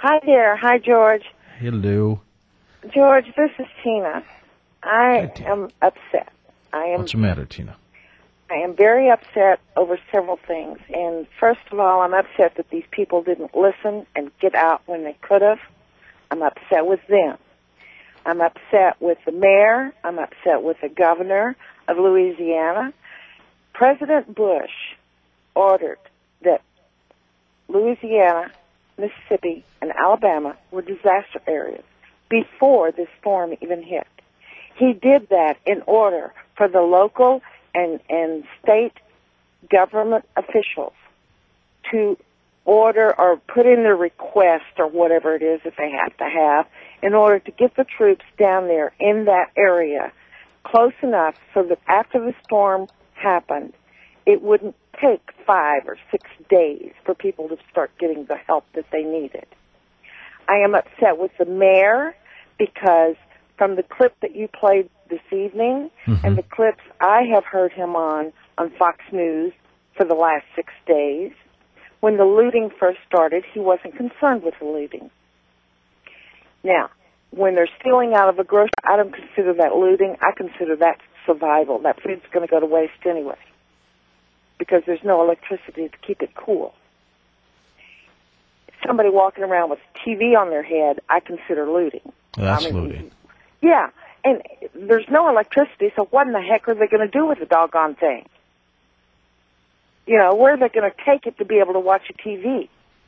Hi there. Hi, George. Hello. George, this is Tina. I Hi, Tina. am upset. What's the matter, Tina? I am very upset over several things. And first of all, I'm upset that these people didn't listen and get out when they could have. I'm upset with them. I'm upset with the mayor. I'm upset with the governor of Louisiana. President Bush ordered that Louisiana, Mississippi, and Alabama were disaster areas before this storm even hit. He did that in order for the local and state government officials to order or put in their request or whatever it is that they have to have in order to get the troops down there in that area close enough so that after the storm happened, it wouldn't take 5 or 6 days for people to start getting the help that they needed. I am upset with the mayor because from the clip that you played this evening and the clips I have heard him on Fox News for the last 6 days, when the looting first started, he wasn't concerned with the looting. Now, when they're stealing out of a grocery, I don't consider that looting. I consider that survival. That food's going to go to waste anyway because there's no electricity to keep it cool. Somebody walking around with TV on their head, I consider looting. That's looting. Yeah, and there's no electricity, so what in the heck are they going to do with the doggone thing? You know, where are they going to take it to be able to watch a TV?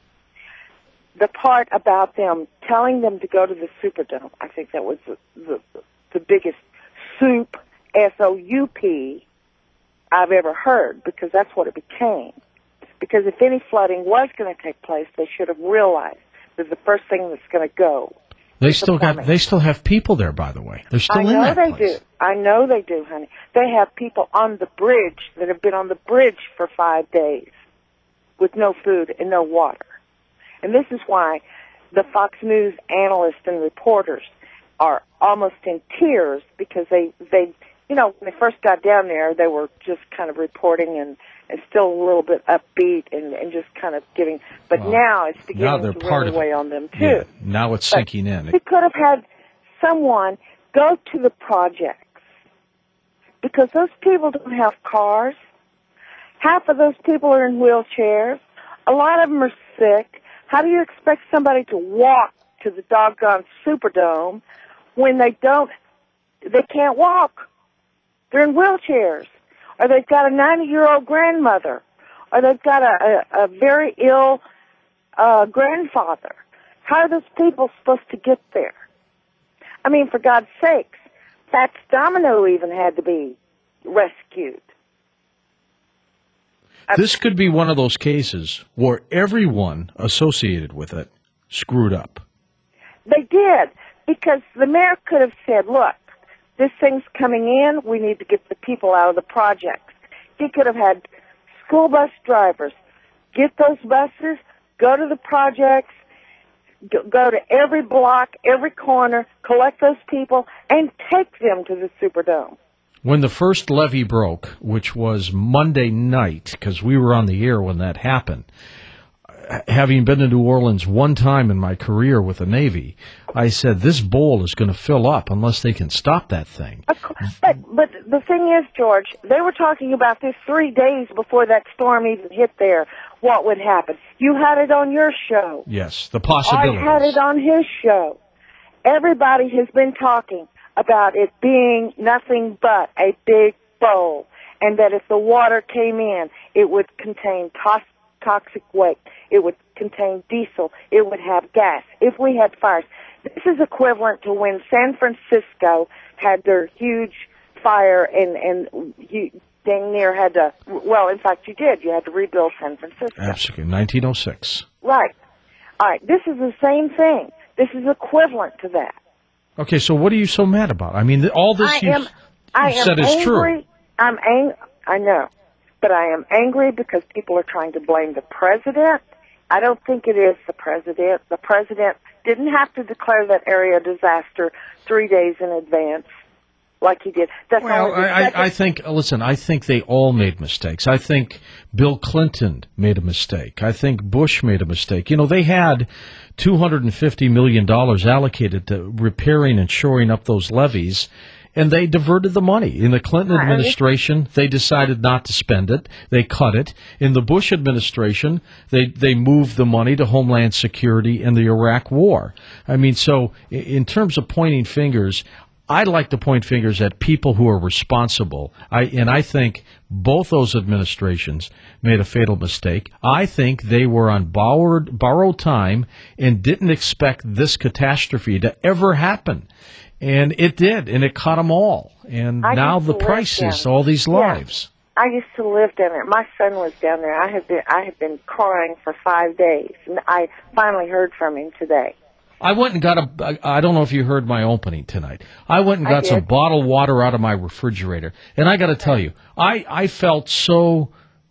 The part about them telling them to go to the Superdome, I think that was the biggest soup, S-O-U-P, I've ever heard, because that's what it became. Because if any flooding was going to take place, they should have realized that the first thing that's going to go. They still have people there, by the way. They're still in that place. I know they do. I know they do, honey. They have people on the bridge that have been on the bridge for 5 days with no food and no water. And this is why the Fox News analysts and reporters are almost in tears because they you know, when they first got down there, they were just kind of reporting and still a little bit upbeat and just kind of giving. But now it's beginning to really weigh on them, too. Yeah, now it's sinking in. We could have had someone go to the projects because those people don't have cars. Half of those people are in wheelchairs. A lot of them are sick. How do you expect somebody to walk to the doggone Superdome when they can't walk? They're in wheelchairs. Or they've got a 90-year-old grandmother. Or they've got a very ill grandfather. How are those people supposed to get there? I mean, for God's sakes, Fats Domino even had to be rescued. This could be one of those cases where everyone associated with it screwed up. They did, because the mayor could have said, look, this thing's coming in, we need to get the people out of the projects. He could have had school bus drivers get those buses, go to the projects, go to every block, every corner, collect those people, and take them to the Superdome. When the first levee broke, which was Monday night, because we were on the air when that happened, having been to New Orleans one time in my career with the Navy, I said, this bowl is going to fill up unless they can stop that thing. But the thing is, George, they were talking about this 3 days before that storm even hit there, what would happen. You had it on your show. Yes, the possibilities. I had it on his show. Everybody has been talking about it being nothing but a big bowl, and that if the water came in, it would contain toxic waste. It would contain diesel. It would have gas. If we had fires, this is equivalent to when San Francisco had their huge fire and you dang near had to, well, in fact, you did. You had to rebuild San Francisco. Absolutely, 1906. Right. All right, this is the same thing. This is equivalent to that. Okay, so what are you so mad about? I mean, all this you said is true. I know. But I am angry because people are trying to blame the president. I don't think it is the president. The president didn't have to declare that area a disaster 3 days in advance like he did. That's Well, only the second. I think, listen, I think they all made mistakes. I think Bill Clinton made a mistake. I think Bush made a mistake. You know, they had $250 million allocated to repairing and shoring up those levees, and they diverted the money. In the Clinton administration, they decided not to spend it. They cut it. In the Bush administration, they moved the money to Homeland Security and the Iraq War. I mean, so in terms of pointing fingers, I'd like to point fingers at people who are responsible. I think both those administrations made a fatal mistake. I think they were on borrowed time and didn't expect this catastrophe to ever happen. And it did, and it caught them all. And now the prices, all these lives. Yeah. I used to live down there. My son was down there. I have been crying for 5 days, and I finally heard from him today. I went and got I don't know if you heard my opening tonight. I went and got some bottled water out of my refrigerator. And I got to tell you, I felt so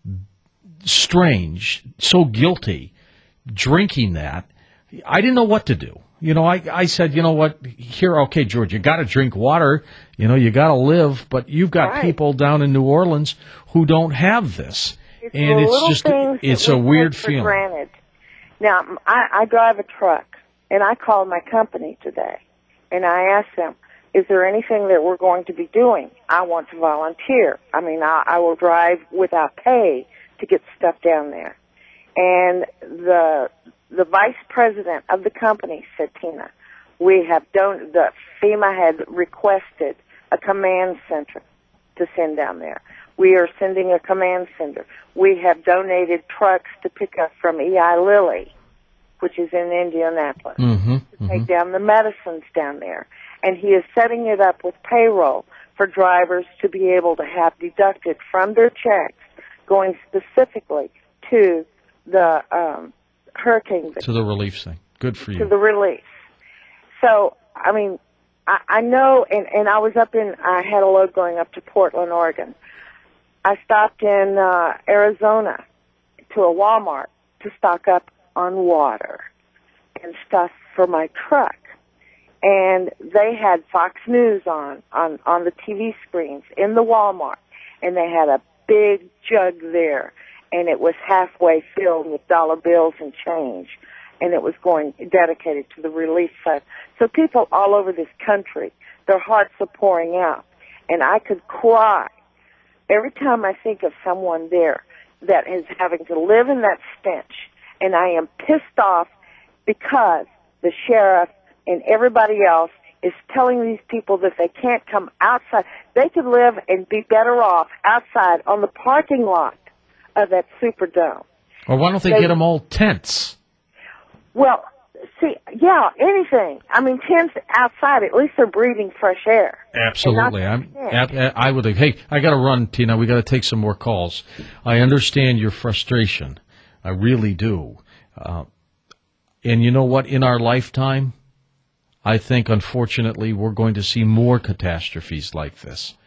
strange, so guilty drinking that. I didn't know what to do. You know, I said, you know what, here, okay, George, you got to drink water. You know, you got to live. But you've got people down in New Orleans who don't have this. And it's just, it's a weird feeling. Granted. Now, I drive a truck. And I called my company today, and I asked them, is there anything that we're going to be doing? I want to volunteer. I mean, I will drive without pay to get stuff down there. And the vice president of the company said, Tina, the FEMA had requested a command center to send down there. We are sending a command center. We have donated trucks to pick up from Eli Lilly, which is in Indianapolis, to take down the medicines down there. And he is setting it up with payroll for drivers to be able to have deducted from their checks going specifically to the hurricane victims. To the relief thing. Good for you. To the relief. So, I mean, I know, and I was I had a load going up to Portland, Oregon. I stopped in Arizona to a Walmart to stock up on water and stuff for my truck. And they had Fox News on the TV screens in the Walmart, and they had a big jug there, and it was halfway filled with dollar bills and change, and it was dedicated to the relief fund. So people all over this country, their hearts are pouring out, and I could cry every time I think of someone there that is having to live in that stench. And I am pissed off because the sheriff and everybody else is telling these people that they can't come outside. They could live and be better off outside on the parking lot of that Superdome. Or why don't they get them all tents? Well, see, yeah, anything. I mean, tents outside, at least they're breathing fresh air. Absolutely. I would. Hey, I got to run, Tina. We got to take some more calls. I understand your frustration. I really do. And you know what? In our lifetime, I think, unfortunately, we're going to see more catastrophes like this.